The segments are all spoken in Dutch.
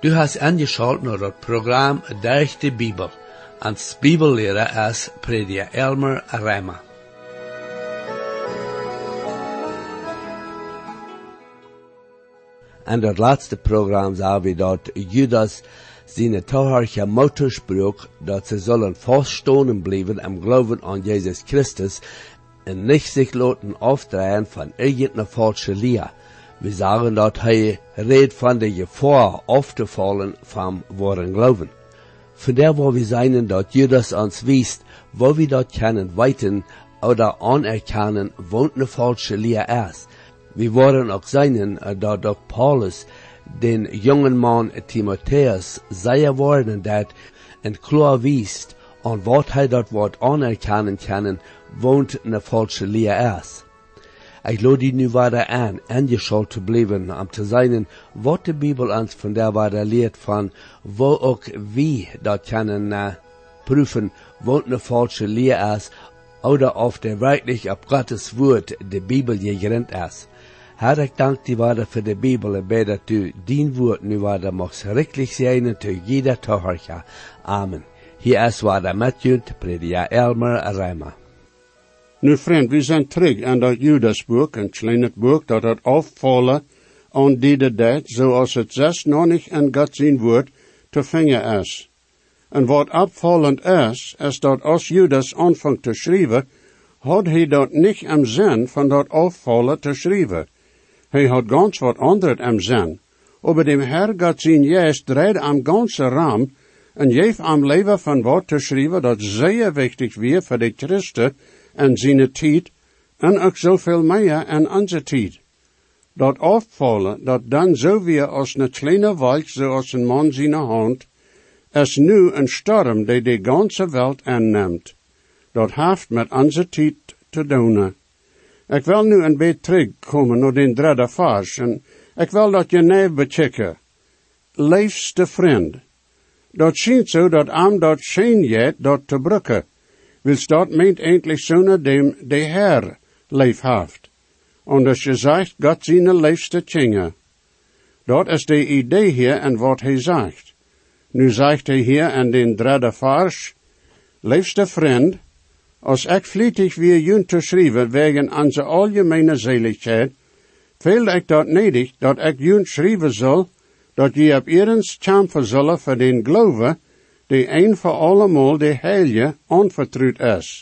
Du hast angeschaut naar het programma Durch de Bibel. Als Bibellehrer is prediker Elmer Reimer. En dat laatste programma zagen we dat Judas zijn toeherige motto sprak dat ze zullen vaststonden blijven am geloven aan Jezus Christus en niet zich laten afdraaien van irgendeine falsche Leer. We sagen dat hij redt van de gevaar af te vallen van woren geloven. Vandaar waar we zijn dat Judas ons wijst, wo we dat kunnen weten oder anerkennen, wat eine falsche Leer is. We worden ook zijn dat ook Paulus den jungen man Timotheus zeer worden dat en klar wijst aan wat hij dat wordt anerkennen kan, wat eine falsche Leer is. Ik lade die nu weer aan, angeschaut te blijven, om te zijn wat de Bibel ons van der waarde leert van, wo ook wie dat kunnen prüfen, wat eine falsche Leer is, oder of der wirklich op Gottes woord de Bibel gegrond is. Herr, ik dank die waarde voor de Bibel en bid dat u dien woord nu waarde mag schrikkelijk zijn te jeder toeherige. Amen. Hier is waarde met u, prediker Elmer Reimer. Nu vriend, we zijn terug aan dat Judasboek, een klein boek dat het afvallen aan die tijd, zoals het zes nog niet in God zijn woord te vinden is. En wat opvallend is dat als Judas aanvangt te schrijven, had hij dat niet am zin van dat afvallen te schrijven. Hij had ganz wat anderes am zin. Aber dem Herr God zijn juist dreid am ganze raam en geef am leven van wat te schrijven dat zeer wichtig weer voor de Christen en zijn tijd, en ook zoveel meer in onze tijd. Dat afvallen, dat dan zo weer als een kleine wolk, zoals een man zijn hand, is nu een storm die de ganze wereld aanneemt. Dat heeft met onze tijd te doen. Ik wil nu een beetje terugkomen naar de derde vers, en ik wil dat je neer bechecken. Liefste vriend. Dat schijnt zo dat am dat scheen jet dat te brukken. Wils dat meent eindelijk zonder dem de Herr lief heeft. En als je zegt, God zijn liefste tjinge. Dat is de idee hier en wat hij zegt. Nu zegt hij hier in den derde vers, liefste vriend, als ik vlietig weer jun te schrijven wegen onze algemene zeligheid, veel ik dat nedig dat ik jun schrijven zal, dat je op eerens kampen zullen voor den geloven, die een voor allemaal de heilige onvertrouwd is.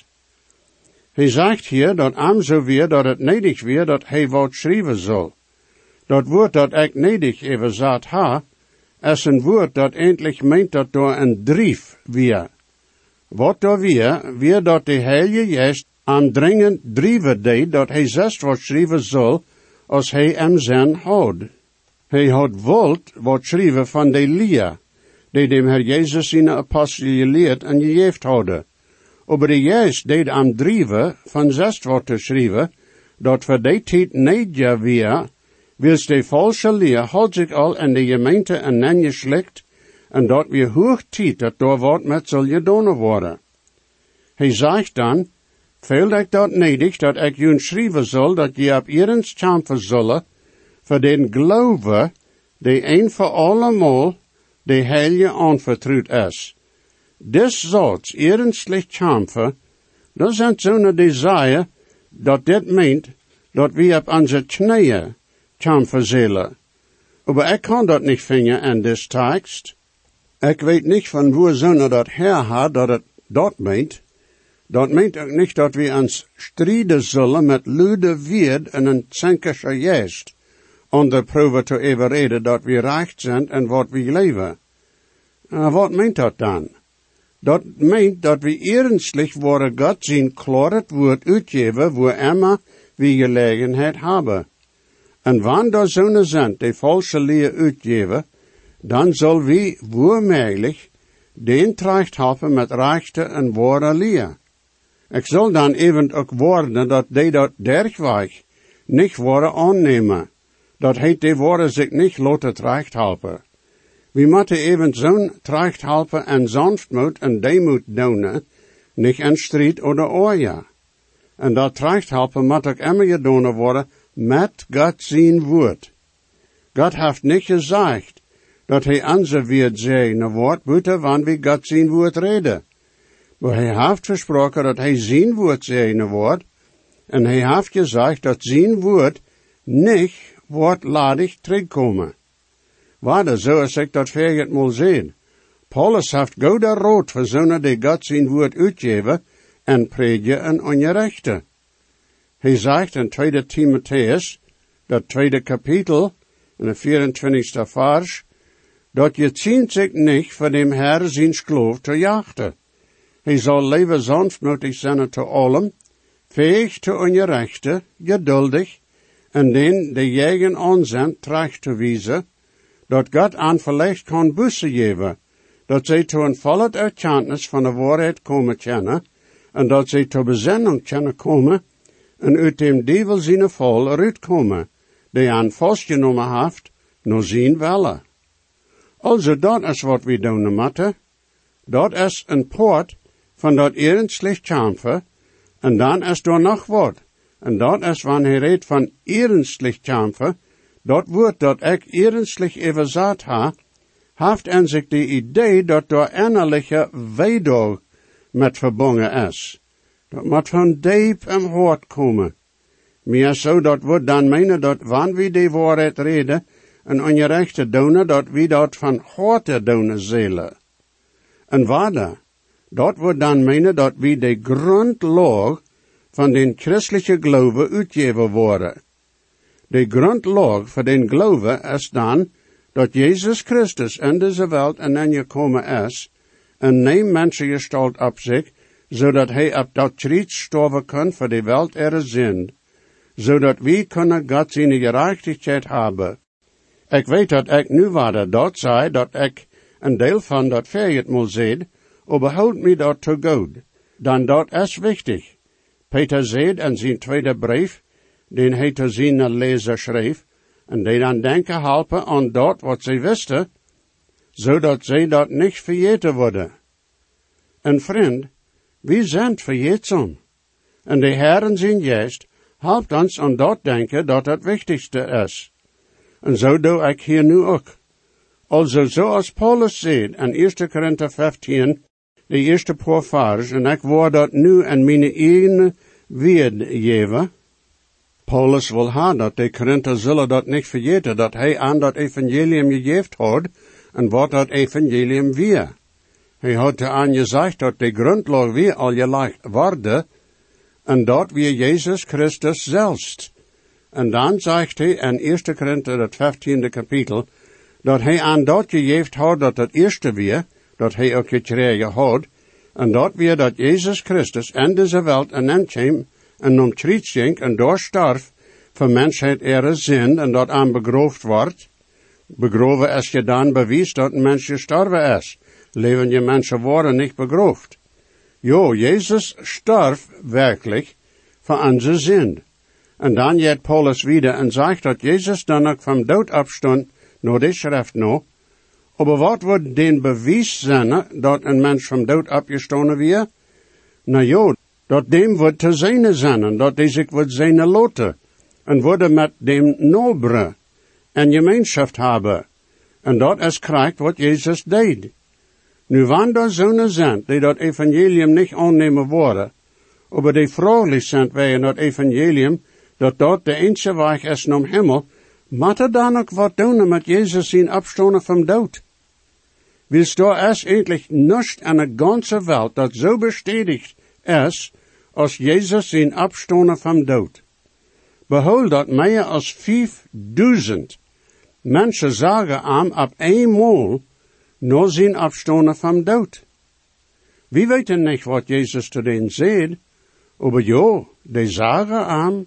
Hij zegt hier dat am zo weer dat het nedig weer dat hij wat schrijven zal. Dat woord dat ik nedig even zat ha, is een woord dat eindelijk meent dat door een drief weer. Wat door weer dat de heilige juist aan dringend drieven deed dat hij zest wat schrijven zal, als hij hem zin houdt. Hij had wilt wat schrijven van de leer, die dem Herr Jezus zijn apostel geleerd en gegeven hadden. Aber de juist deed am drieven van zest wat te schrijven, dat voor die tijd niet ja weer, wils de falsche leer had zich al in de gemeente en aangeslikt, en dat weer hoog tijd dat door wat met zal gedaan worden. Hij zegt dan, veel ik dat nedig dat ik jullie schrijven zal, dat je op eerens kampen zullen, voor den geloven, die een voor allemaal, de heilige aanvertrouwd is. Des soorts ernstig kampen, dat zijn zo'n desire, dat dit meent, dat we op onze knieën kampen zullen. Maar ik kan dat niet vinden in deze tekst. Ik weet niet van waar zo'n dat her had, dat het dat meent. Dat meent ook niet dat we ons strijden zullen met luide weerd en een zinkische geest, onder proeven te overreden dat we recht zijn en wat we leven. Wat meent dat dan? Dat meent dat we ernstig worden God zijn klaar het woord uitgeven, waar immer we gelegenheid hebben. En wanneer daar zo'n zijn die falsche leer uitgeven, dan zal we voormijlig den tracht hebben met rechte en ware leer. Ik zal dan even ook worden dat die dat dergweg niet worden aannemen, dat heet die worden zich niet laten tracht helpen. We moeten even zo'n tracht helpen en sanftmoed en deemoed doen, niet in strijd oder oorja. En dat tracht helpen moet ook immer gedaan worden met God zijn woord. God heeft niet gezegd dat hij onze wird zeggen wordt, buiten wanneer we God zijn woord reden. Maar hij heeft versproken dat hij zijn woord zeggen wordt, en hij heeft gezegd dat zijn woord niet wordt ladig terugkomen. Waarde, zoals ik dat vergeet moet zien. Paulus heeft goede rood voor zonen die God zijn woord uitgeven en predigen en ongerechte. Hij zegt in 2 Timotheus, dat 2 kapitel, in de 24e vers, dat je zint zich niet voor dem Herr zijn geloof te jachten. Hij zal leven sanftmoedig zijn te allen, fähig te ongerechte, geduldig, en den de jegen aanzendt terecht te wijzen, dat God aan verlicht kan bussen geven, dat zij to een volle erkennis van de waarheid komen kennen, en dat zij tot bezinning kunnen komen, en uit dem duivel zijn val eruit komen, die aan vastgenomen heeft, naar zijn welle. Also dat is wat we doen moeten. Dat is een poort van dat ernstig kampen, en dan is er nog wat. En dat is wanneer hij redt van ernstig kampen, dat woord dat ik ernstig even zat ha, heeft in zich de idee dat er innerlijke weedoog met verbonden is. Dat moet van diep in hart komen. Meer zo dat we dan menen dat wanneer we die waarheid reden en ongerechte doen, dat we dat van harte doen zullen. En waarde, dat we dan menen dat we de grondlag van den christelijke geloven uitgeven worden. De grondlag voor den geloven is dan dat Jezus Christus in deze wereld en in gekomen is en neemt mensengestalt op zich, zodat hij op dat kruis sterven kan voor de wereld zin, zodat we kunnen God zijn gerechtigheid hebben. Ik weet dat ik nu waarde dat zei, dat ik een deel van dat vergeet moet zien, maar behoud me dat te goed. Dan dat is wichtig. Peter zei in zijn tweede brief, den hij te zijn lezer schreef, en die dan denken helpen aan dat wat zij wisten, zodat zij dat niet vergeten worden. En vriend, we zijn vergetsom. En de Herren zijn juist, helpt ons aan dat denken dat het wichtigste is. En zo doe ik hier nu ook. Also zoals Paulus zei in 1 Korinther 15, de eerste paar vers, en ik word dat nu in mijn eigen weergeven. Paulus wil hebben dat de Korinther zullen dat niet vergeten, dat hij aan dat evangelium gegeven had, en wat dat evangelium weer. Hij had aan gezegd dat de grondlag weer al gelegd worden, en dat weer Jezus Christus zelfs. En dan zegt hij in 1 Korinther, het 15e kapitel, dat hij aan dat gegeven had, dat het eerste weer, dat hij ook gekregen had, en dat weer dat Jezus Christus in deze wereld en in kwam, en om kruis ging, en door starf, voor mensheid zin, en dat aan begroofd wordt. Begroven is je dan bewijs dat een mens gestorven is. Leven je mensen worden niet begroofd. Jo, Jezus starf werkelijk voor onze zin. En dan gaat Paulus wieder en zegt dat Jezus dan ook van dood opstond, naar de schrift nou. Maar wat wordt den bewijs zijn dat een mens van dood opgestonden weer? Nou jo, dat dem wordt te zijn zijn, dat hij zich wordt zijn loten. En worden met dem nobere en gemeenschap hebben. En dat is krijgt wat Jezus deed. Nu wanneer er zonen zijn die dat evangelium niet aannemen worden, maar die vrolijk zijn wij dat evangelium, dat de enige weg is naar hemel, moet er dan ook wat doen met Jezus zijn opstonden van dood. Wils daar is eigenlijk niets aan de ganze wereld dat zo bestätigt is, als Jezus zijn opstonden van dood. Behoud dat meer als 5000 mensen zagen aan op eenmaal na zijn opstonden van dood. We weten niet wat Jezus te denen zei, maar ja, die zagen aan.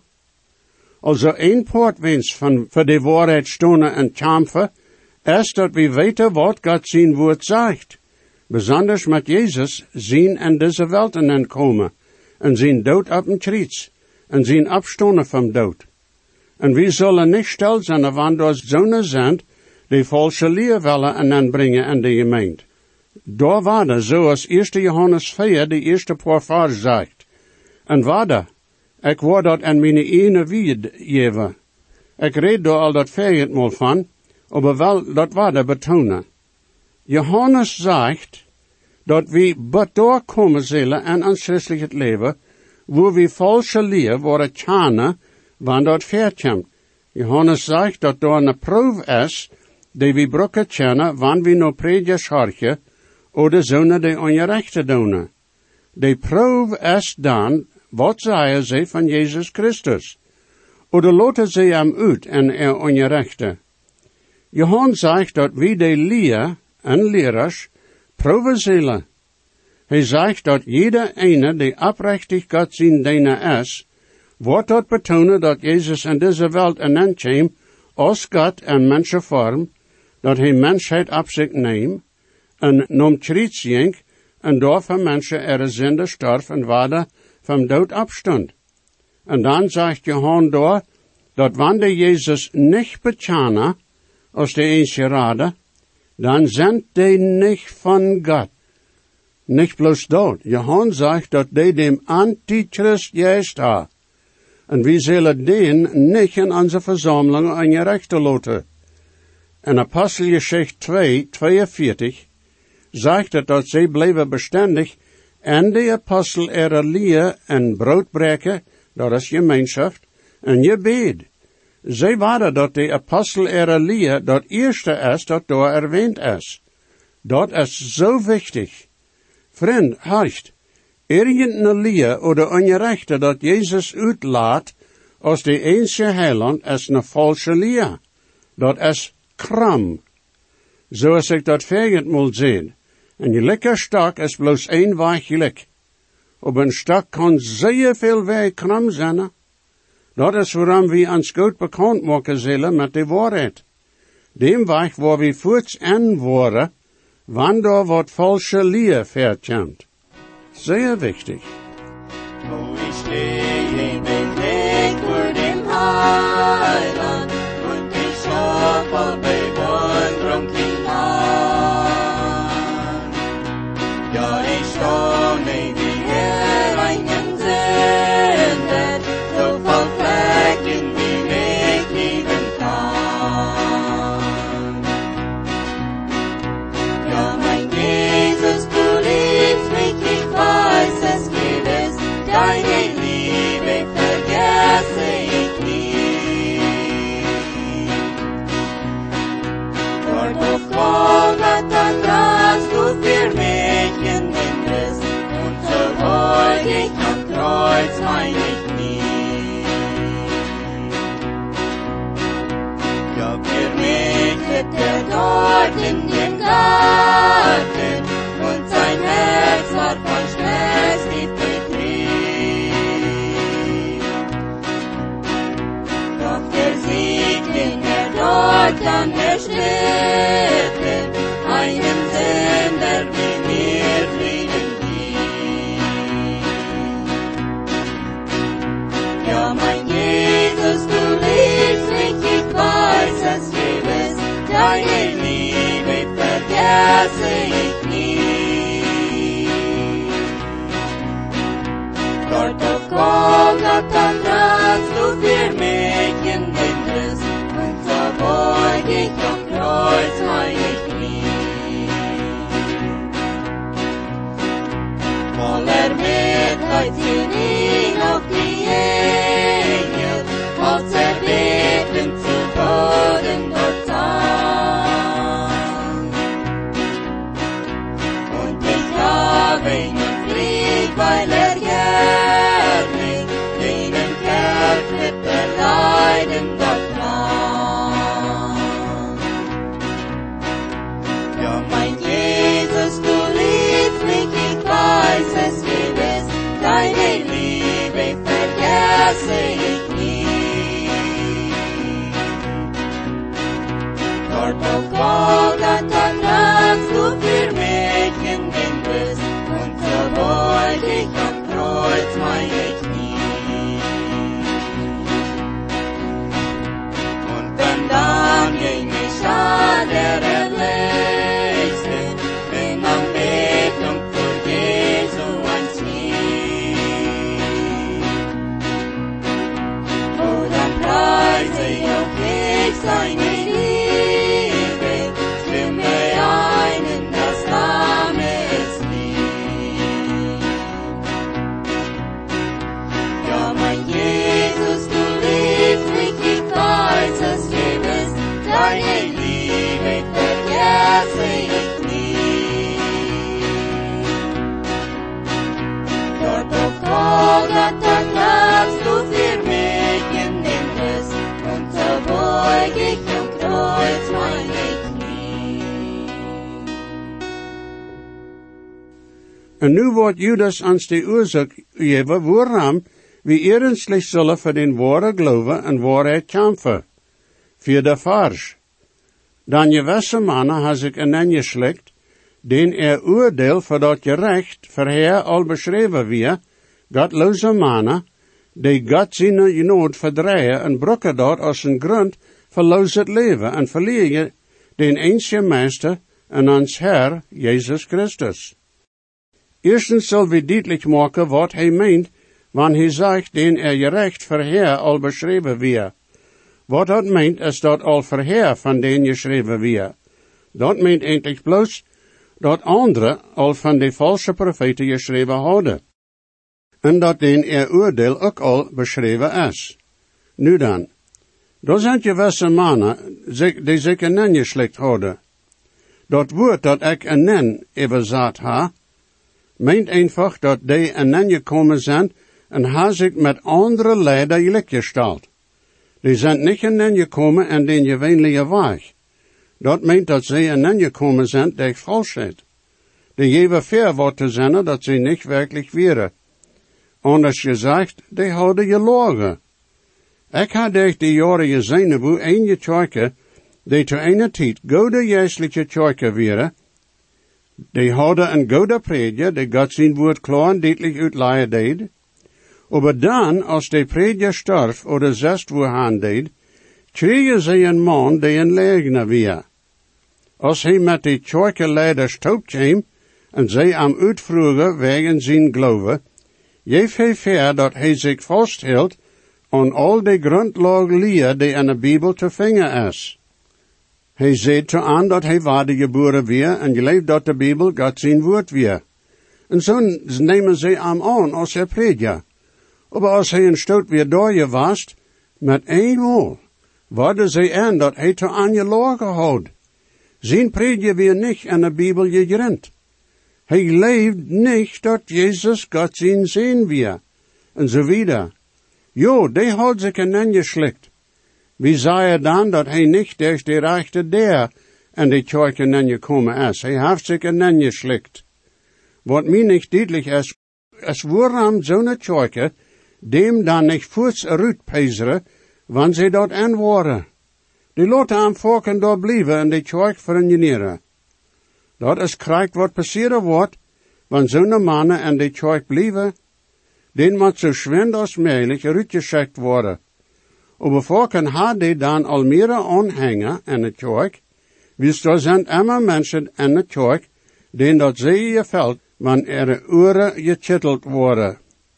Also een poortwens van voor de waarheid stonden en kampen, is dat we weten wat God zijn woord zegt. Besonders met Jezus zijn in deze wereld en komen, en zijn dood op een kruis, en zijn opstonden van dood. En we zullen niet stil zijn wanneer er zonen zijn, die valse leer willen en aanbrengen in de gemeente. Daar waren, zoals 1 Johannes 4, de eerste paar vers zegt. En waarde, ik word dat in mijn ene weergeven. Ik reed daar al dat 4 van, Aber wel, dat war de betonen. Johannes sagt, dat we bedoor komen zullen en ons christelijk leven, wo we falsche leer worden kennen, wanneer dat verkomt. Johannes sagt, dat door een proef is, die we brokken kennen, wanneer we no predjes hartje, oder zonen die ongerechte doen. De proef is dan, wat zeiden ze van Jezus Christus? Oder laten ze hem uit en ongerechte? Johannes zegt dat we de leer en leraars proeven zullen. Hij zegt dat jeder ene die oprechtig God zijn diener is, wordt dat betonen dat Jezus in deze wereld kwam als God in mensenvorm, dat hij mensheid op zich neemt, en nom trietsjink, en door van mensen zinde storf en waarde van dood opstond. En dan zegt Johannes door, dat wanneer Jezus niet bekennen, als de eens geraden, dan zijn die niet van God. Nicht bloß dort. Johannes sagt, dat die dem Antichrist juist ha. En wie zullen den nicht in onze verzameling aan je rechter laten. In Apostelgeschichte 2, 42, sagt het dat zij blijven bestendig en de apostel leer en broodbreken, dat is gemeenschap, en je bed. Zij waren dat de apostel leer dat eerste is dat door erwähnt is. Dat is zo wichtig. Vriend, harcht, irgendeine leer oder ongerechte dat Jezus uitlaat als de enige heiland is een falsche leer. Dat is kram. Zoals ik dat vergend moet zien. En je lekker stok is bloos één weg gelijk. Op een stok kan zeer veel weg kram zijn. Dat is waarom we ons goed bekend maken zullen met de waarheid. Dem weg waar we voorts en worden, wanneer wat falsche leer verkomt. Zeer wichtig. Wo ich stehe, bin ich vor dem Heiland, und ich hoffe bei Wundrung hinein. Ja, ich staune, wie einen sendet, so voll Flecken, wie mich lieben kann. Ja, mein Jesus, du liebst mich, ich weiß es gewiss, deine Liebe vergesse ich nie. Dort auf Golgatha tragst du für mich in den Riss, und so beug ich am Kreuz meine Knie. Ja, für mich litt dort in dem Garten, und sein Herz war von Schmerz tief betrieben. Doch der Siegling, dort an der Stätte, einem Sünder wie mir Frieden gibt. Ja, mein Jesus, du liebst mich, ich weiß es gewiss, deine Liebe vergesse ich nie. Dort auf Golgatha tragst du für mich in den Riss, und so beug ich am Kreuz meine Knie. Voller Mitleid sind ihn auf die Engel, als beten zu Boden dort sank. Und ich habe ihn lieb, weil gerne denen Kerl mit der Leiden dort lang. Ja, mein Jesus, du liebst mich, ich weiß es gewiss, deine Liebe vergesse ich nie. Dort auf Golgatha tragst du für mich in den Riss, und so beug ich am Kreuz meine Knie. En nu wordt Judas ans de oorzaak geven waarom we ernstig zullen voor den ware geloven en waarheid kampen. Voor de vars. Dan gewisse mannen has ik een ingeslikt, den oordeel voor dat gerecht verheer al beschreven wie, godloze mannen, die God zijn genood verdrijven en brokken dat als een grond verloos het leven en verliegen den eensje meester en ons Heer, Jezus Christus. Eerstens zal we duidelijk maken wat hij meent, wanneer hij zegt, den gerecht verheer al beschreven wie. Wat dat meent, is dat al verheer van den geschreven wie. Dat meent eigenlijk bloos dat anderen al van de valse profeten geschreven hadden. En dat den oordeel ook al beschreven is. Nu dan, daar zijn gewisse mannen die zich een nen geslikt hadden. Dat woord dat ik een nen overzet ha, meent einfach dat die een nen gekomen zijn en ha zich met andere leider gelijkgesteld. Die zijn niet een nen gekomen in den gewöhnliche weg. Dat meent dat ze een nen gekomen zijn die vals is. Die geven ver wat te zijn dat ze niet werkelijk waren. Anders gezegd, die hadden gelogen. Ik had durch die jaren gezien hoe een kerken, die te einer tijd goede geestelijke kerken waren, die hadden een goede prediger, die God zijn woord klaar en duidelijk uitleggen deed. Aber dan, als die prediger starf oder zest wohan deed, kregen ze een man die een leugner was. Als hij met die kerkenleiders taub kwam en zij am uitvroegen wegen zijn geloven, geef hij ver dat hij zich vasthield aan al de grondlagen die in de Bijbel te vinden is. Hij zei te aan dat hij waardegeboren weer en geleefd dat de Bijbel God zijn woord weer. En zo nemen zij hem aan als hij prediger. Maar als hij een stoot weer doorgewast, met eenmaal, worden zij aan dat hij te aan je lagen houdt. Zijn prediger weer niet in de Bijbel gegrond. Hij leeft niet dat Jezus God zijn zin weer. En zo wieder. Jo, die had zich een ingeslikt. Wie zei dan dat hij niet durch de rechte der en de kerken ingekomen is? Hij heeft zich een ingeslikt. Wat mij niet duidelijk is waarom zo'n kerken dem dan niet voets uitpezeren, wanneer ze dat aan waren. Die laten hem volken daar blijven en de kerk verenigen. Dat is krijgt wat passeren wordt, wanneer zo'n mannen en de kerk blijven, den moet zo schwind als mogelijk uitgeschickt worden. Aber volken hadden dan al meer aanhanger in de kerk, wist er zijn immer mensen in de kerk, denen dat zeer gefällt, wanneer de oren gekitteld worden.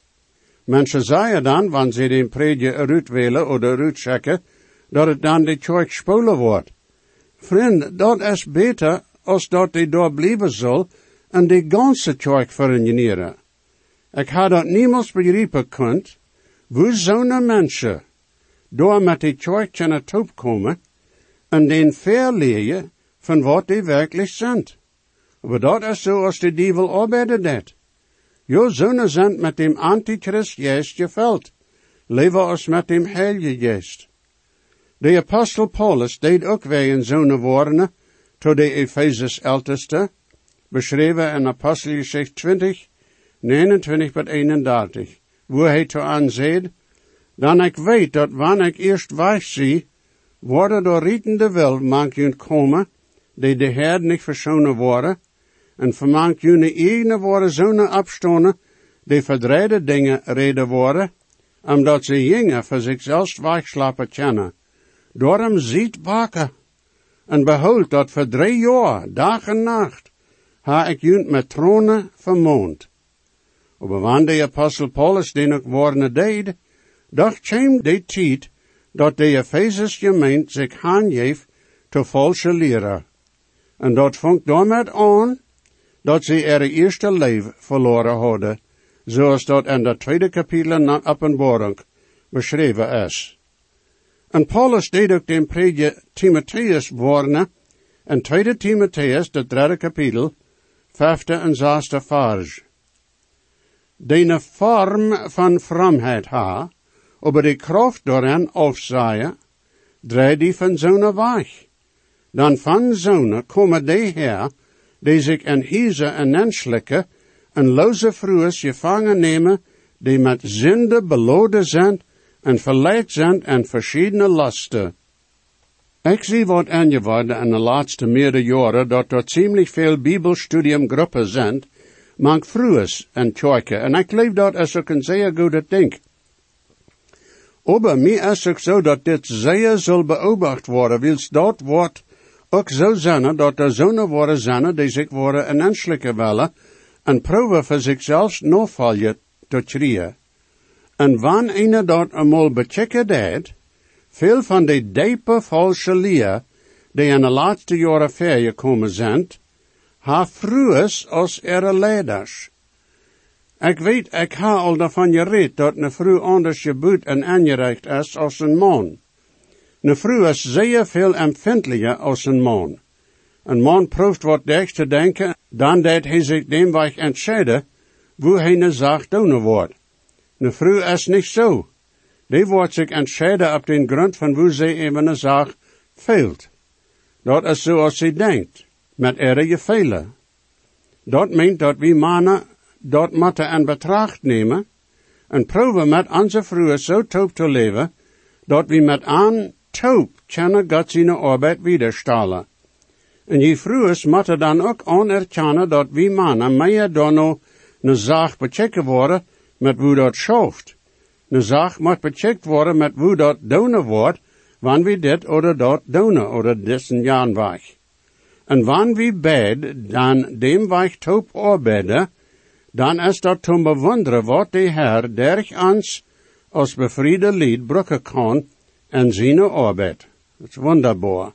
Mensen zeiden dan, wanneer ze den prediger uitwählen oder uitschicken, dat het dan de kerk spoelen wordt. Vriend, dat is beter als dat die daar blijven zal en de ganze kerk verenigen. Ik had dat niemals begrijpen kunt, hoe zo'n mensen door met de kerk kunnen toekomen en den verleiden van wat die werkelijk zijn. Maar dat is zo als de duivel arbeidet dat. Jo zonen zijn met dem Antichrist juist geveld, liever als met dem Heilige Geest. De apostel Paulus deed ook weer een zonen woorden tot de Ephesus älteste, beschreven in Apostelgeschichte 20, 29 tot 31, wo hij te aan zei, dan ik weet dat wanneer ik eerst weg zie, worden door rietende wil mank komen, die de Heer niet verschonen worden, en vermank jullie eigen worden zonen afstonen, die verdreide dingen reden worden, omdat ze jingen voor zichzelf wegslapen kennen. Daarom ziet waken, en behoud dat voor 3 jaar, dag en nacht, ha ik jullie met tronen vermoond. Maar wanneer de apostel Paulus den ook woorden deed, doch kwam de tijd dat de Ephesus gemeente zich aangeeft te valse leren. En dat vangt daarmee aan, dat ze er eerste leven verloren hadden, zoals dat in de 2e kapitel naar Openbaring beschreven is. En Paulus deed ook den prediger Timotheus woorden, in 2 Timotheus, de 3e kapitel, 5e en 6e vers. Die vorm van fromheid ha, aber die kracht daarin afzaaien, draai die van zo'n weg. Dan van zo'n komen die her, die zich in hiezen en inslikken, en loze vrouwen gevangen nemen, die met zinde beloden zijn en verleid zijn en verschillende lasten. Ik zie wat aangeworden in de laatste meerdere jaren, dat er ziemlich veel bibelstudiumgroepen zijn, mank vrouwen en kerken, en ik leef dat als ook een zeer goede ding. Aber mir is ook zo dat dit zeer zal beobacht worden, wils dat wordt ook zo zijn, dat er zonen worden zijn, die zich worden en menselijke willen, en proeven voor zichzelf novalje te krijgen. En wanneer een dat eenmaal bechecken deed, veel van die diepe valse leer, die in de laatste jaren vergekomen zijn, ha vrouwen als leiders. Ik weet, ik ha al daarvan gereed dat een vrouw anders gebuut en aangereicht is als een man. Een vrouw is zeer veel empfindelijker als een man. Een man proeft wat dicht te denken, dan dat hij zich demweg entscheiden, wo hij een zaak doen wordt. Een vrouw is niet zo. Die wordt zich entscheiden op den grond van wo zij even een zaak fehlt. Dat is zoals zij denkt, met erge fehlen. Dat meent dat we mannen dat moeten in betracht nemen en proeven met onze vrouwen zo taub te leven, dat we met aan taub kunnen God zijn arbeid widerstellen. En die vrouwen moeten dan ook anerkennen dat we mannen meer dan nou een zaak bechecken worden met hoe dat schaft. Een zaak moet becheckt worden met hoe dat doen wordt, wanneer we dit oder dat doen, oder dessen jaan weg. En wanneer we beide dan dem weg taub arbeiden, dan is dat te bewonderen wat de Heer derg ons als bevriede lied brukken kan en zijn arbeid. Dat is wonderbaar.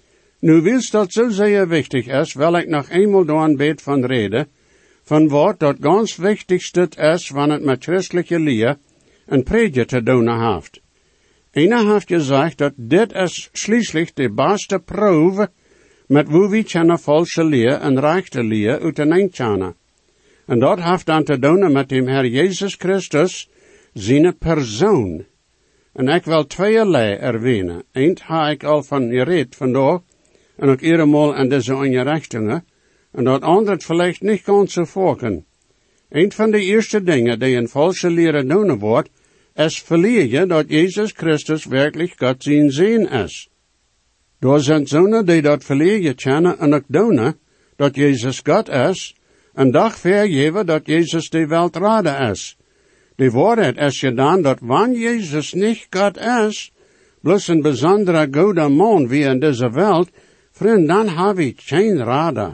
Nu wils dat zo zeer wichtig is, wil ik nog eenmaal door een beet van reden, van wat dat ganz wichtigste is, wanneer het met christelijke leer en predje te doen heeft. Einer heeft gezegd dat dit is schließlich de beste proeve met hoe we kunnen valse leer en rechte leer uiteenkennen. En dat heeft dan te doen met de Heer Jezus Christus, zijn persoon. En ik wil tweeërlei erwähnen. Eén ha ik al van gereed vandaag, en ook eenmaal in deze ongerechtingen, en dat andere het vielleicht niet ganz zo voorken. Een van de eerste dingen die in valse leren doen wordt, is verliezen dat Jezus Christus werkelijk God zijn zin is. Door zijn zonen die dat verliezen kennen en ook doen, dat Jezus God is, en dag vergeven dat Jezus de welt raden is. De waarheid is gedaan dat wanneer Jezus niet God is, bloos een bijzondere goede man wie in deze welt, vriend, dan heb ik geen raden.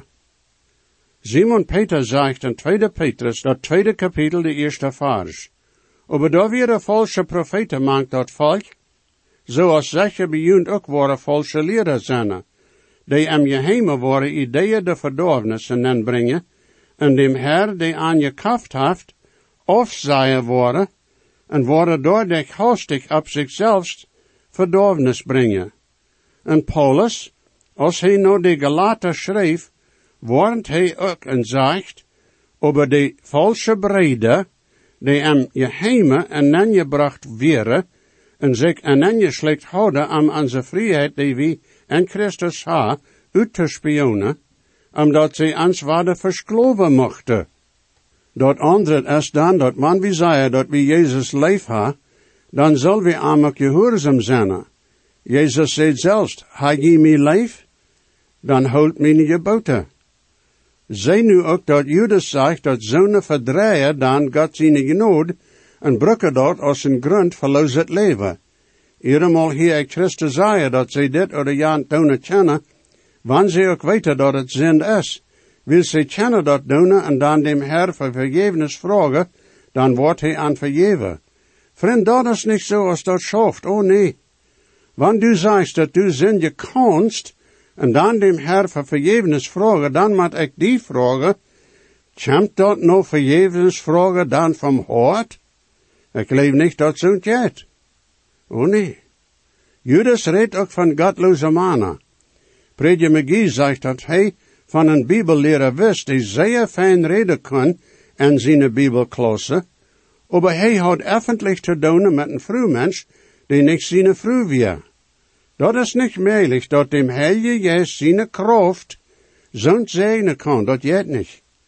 Simon Peter zegt in 2 Petrus, dat 2 kapitel, de eerste vers. Aber da weer valse profeten maakt dat volk, zoals zeker bij jullie ook waren valse leren zijn, die in geheime waren ideeën de verdorvenissen inbrengen, en dem Herr, die aan je kracht heeft, afzaaien worden, en worden doordat hastig op zichzelf verdorvenis brengen. En Paulus, als hij nou de Galater schreef, warnt hij ook en zegt, over de valse brede, die hem geheime en aangebracht werden, en zich aangeslecht houden om onze vrijheid die we in Christus ha, uit te spionen, omdat zij ons werden versloven mochten. Dat andere is dan, dat man wie zei, dat we Jezus leef ha, dan zal we aan ook gehoorzaam zijn. Jezus zei zelfs, ha je mij leef, dan houd mij niet geboten. Zij nu ook dat Judas zegt dat zo'n verdreier dan God zijn genode en brukken dat als een grond verloos het leven. Eenmaal hier ik Christus zei dat zij dit oder jaan doen kennen, wanneer zij ook weten dat het zin is. Wil zij kennen dat doen en dan dem Herr voor vergevenis vragen, dan wordt hij aan vergeven. Vriend, dat is niet zo als dat schaft, oh nee. Wanneer du zegt dat du zin je kanst, en dan dem Herr voor vergevenis vragen, dan moet ik die vragen, komt dat nou vergevenis vragen dan van hart? Ik leef niet dat zo'n tijd. Oh nee. Judas redt ook van godloze mannen. Prediker McGee zegt dat hij van een bibelleraar wist, die zeer fijn reden kon in zijn bibelklasse, maar hij had öffentlich te doen met een vrouwmens, die niet zijn vrouw weer. Dat is niet mogelijk dat dem Heilige Geest zijn kracht zo'n zegenen kan, dat jet niet.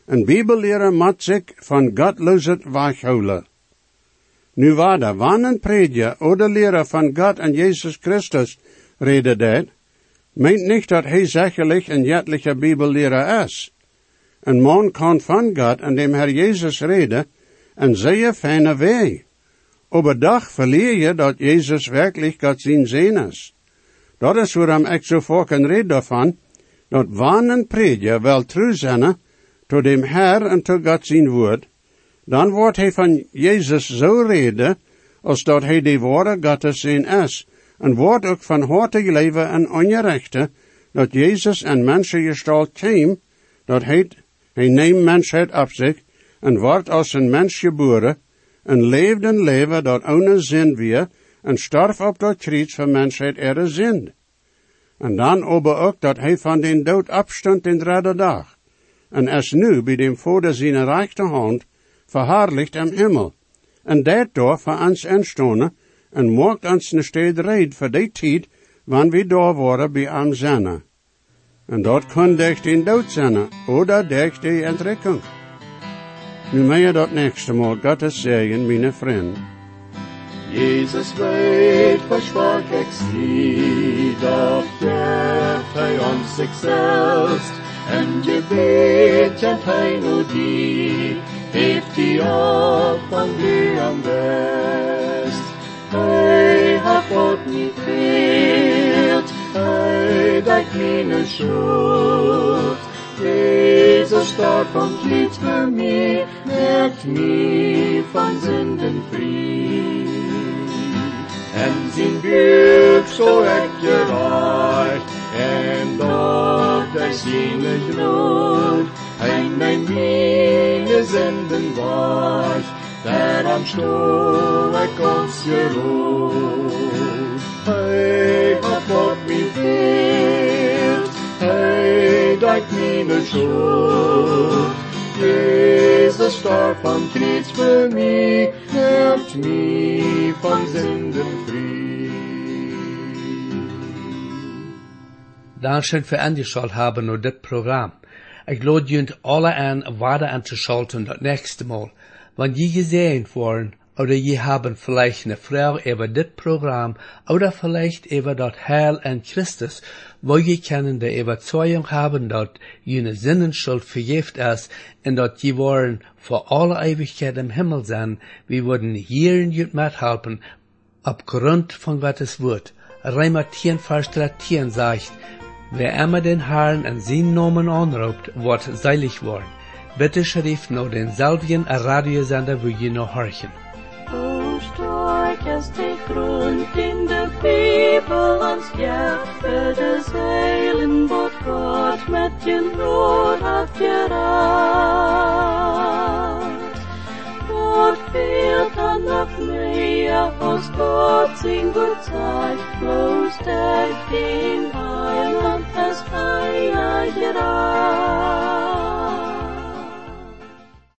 Een bibelleraar moet zich van godloosheid weghouden. Nu waarde, wanneer een prediker oder leraar van God en Jezus Christus reden dat, meint niet dat hij zekerlijk een jettelijke bibelleraar is. Een man kan van God en dem Herr Jezus reden en zeer fijne wee. Overdag verleer je dat Jezus werkelijk God zijn zin is. Dat is waarom ik zo vaak een reden daarvan, dat wanneer een prediker wel trouw zijn tot dem Herr en tot God zijn woord, dan wordt hij van Jezus zo reden, als dat hij de ware Gottes zin is, en wordt ook van harte leven en ongerechte, dat Jezus en menschengestalt kwam, dat hij neemt mensheid op zich, en wordt als een mens geboren, en leefde een leven dat ohne zin weer, en starf op dat kruis van mensheid er zin. En dan ook dat hij van den dood opstond in derde dag, en is nu bij dem Vader zijn rechterhand, verherrlicht im Himmel, en dat door voor ons instonen, en maakt ons een steed red voor die tijd, wanneer we daar worden bij hem zijn. En dat kan durch den dood zijn, oder durch die entrekking. Nu meer dat nächste Mal, Gottes Segen, meine Freund. Jesus weet, versprach ik zie, doch geeft hij ons zichzelf, en gebet kent hij nu die, heeft die op van die am best. Hij hat God niet veert, hij dekt meine schuld. Jezus starb und litt für mich, merkt mich von Sünden frei. En zijn buik zo ik gereicht, en dort der seine Glut, en mijn meine Sünden weicht, der am Stuhl ik ons geruht. Hij hat Gott mich veert, hij dekt meine Schuld. Jesus starb am Kreuz für mich, hebt mich von Sünden frei. Dankeschön für angeschaut haben und dit Programm. Ich lade junt alle an, weiter anzuschalten das nächste Mal. Wenn je gesehen worden, oder je haben vielleicht eine Frau über dit Programm, oder vielleicht über das Heil in Christus, wo je können die Überzeugung haben, dass jene Sinnenschuld vergift ist, und dass je wollen vor alle Ewigkeit im Himmel sein, wir würden hier in jut mithelfen, aufgrund von Gottes Wort. Römer 10, Vers 13 sagt, wer immer den Herrn in seinen Namen anruft, wird selig worden. Bitte schrift noch denselben Radiosender, wo je noch horchen. O stark ist der Grund in der Bibel ans ja, für das Heilen, was Gott mit den Not hat gerat. Gott fehlt dann noch mehr, aus Gott sein Gott Zeit, bloß der den Heiland es